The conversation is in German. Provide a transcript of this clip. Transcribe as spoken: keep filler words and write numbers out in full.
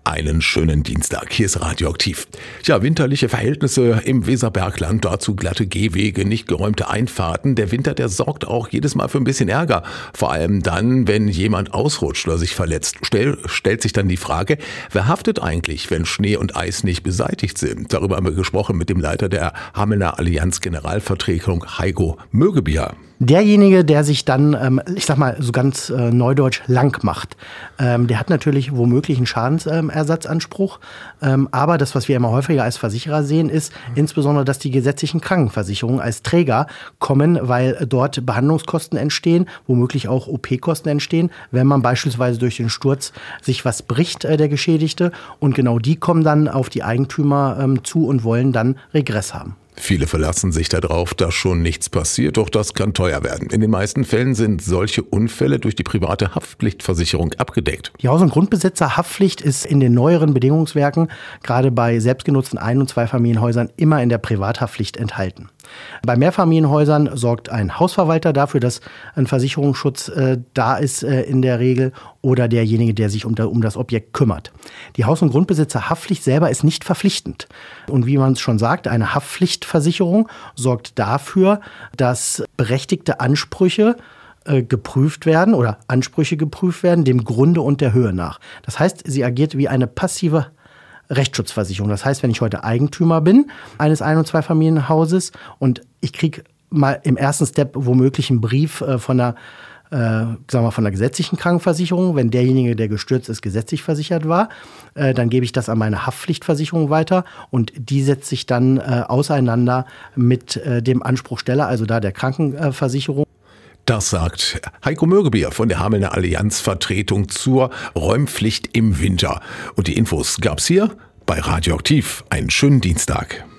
Einen schönen Dienstag. Hier ist Radioaktiv. Ja, winterliche Verhältnisse im Weserbergland, dazu glatte Gehwege, nicht geräumte Einfahrten. Der Winter, der sorgt auch jedes Mal für ein bisschen Ärger. Vor allem dann, wenn jemand ausrutscht oder sich verletzt. Stell, stellt sich dann die Frage, wer haftet eigentlich, wenn Schnee und Eis nicht beseitigt sind? Darüber haben wir gesprochen mit dem Leiter der Hamelner Allianz Generalvertretung, Heiko Mögebier. Derjenige, der sich dann, ähm, ich sag mal so ganz äh, neudeutsch, lang macht, ähm, der hat natürlich womöglich einen Schadensersatzanspruch. Ähm, aber das, was wir immer häufiger als Versicherer sehen, ist insbesondere, dass die gesetzlichen Krankenversicherungen als Träger kommen, weil dort Behandlungskosten entstehen, womöglich auch O P-Kosten entstehen, wenn man beispielsweise durch den Sturz sich was bricht, äh, der Geschädigte. Und genau die kommen dann auf die Eigentümer ähm, zu und wollen dann Regress haben. Viele verlassen sich darauf, dass schon nichts passiert, doch das kann teuer werden. In den meisten Fällen sind solche Unfälle durch die private Haftpflichtversicherung abgedeckt. Die Haus- und Grundbesitzerhaftpflicht ist in den neueren Bedingungswerken, gerade bei selbstgenutzten Ein- und Zweifamilienhäusern, immer in der Privathaftpflicht enthalten. Bei Mehrfamilienhäusern sorgt ein Hausverwalter dafür, dass ein Versicherungsschutz äh, da ist äh, in der Regel, oder derjenige, der sich um, da, um das Objekt kümmert. Die Haus- und Grundbesitzerhaftpflicht selber ist nicht verpflichtend. Und wie man es schon sagt, eine Haftpflichtversicherung sorgt dafür, dass berechtigte Ansprüche äh, geprüft werden oder Ansprüche geprüft werden, dem Grunde und der Höhe nach. Das heißt, sie agiert wie eine passive Rechtsschutzversicherung. Das heißt, wenn ich heute Eigentümer bin eines Ein- und Zweifamilienhauses und ich kriege mal im ersten Step womöglich einen Brief äh, von der Äh, sagen wir von der gesetzlichen Krankenversicherung, wenn derjenige, der gestürzt ist, gesetzlich versichert war, äh, dann gebe ich das an meine Haftpflichtversicherung weiter und die setzt sich dann äh, auseinander mit äh, dem Anspruchsteller, also da der Krankenversicherung. Das sagt Heiko Mögebier von der Hamelner Allianz-Vertretung zur Räumpflicht im Winter. Und die Infos gab's hier bei Radioaktiv. Einen schönen Dienstag.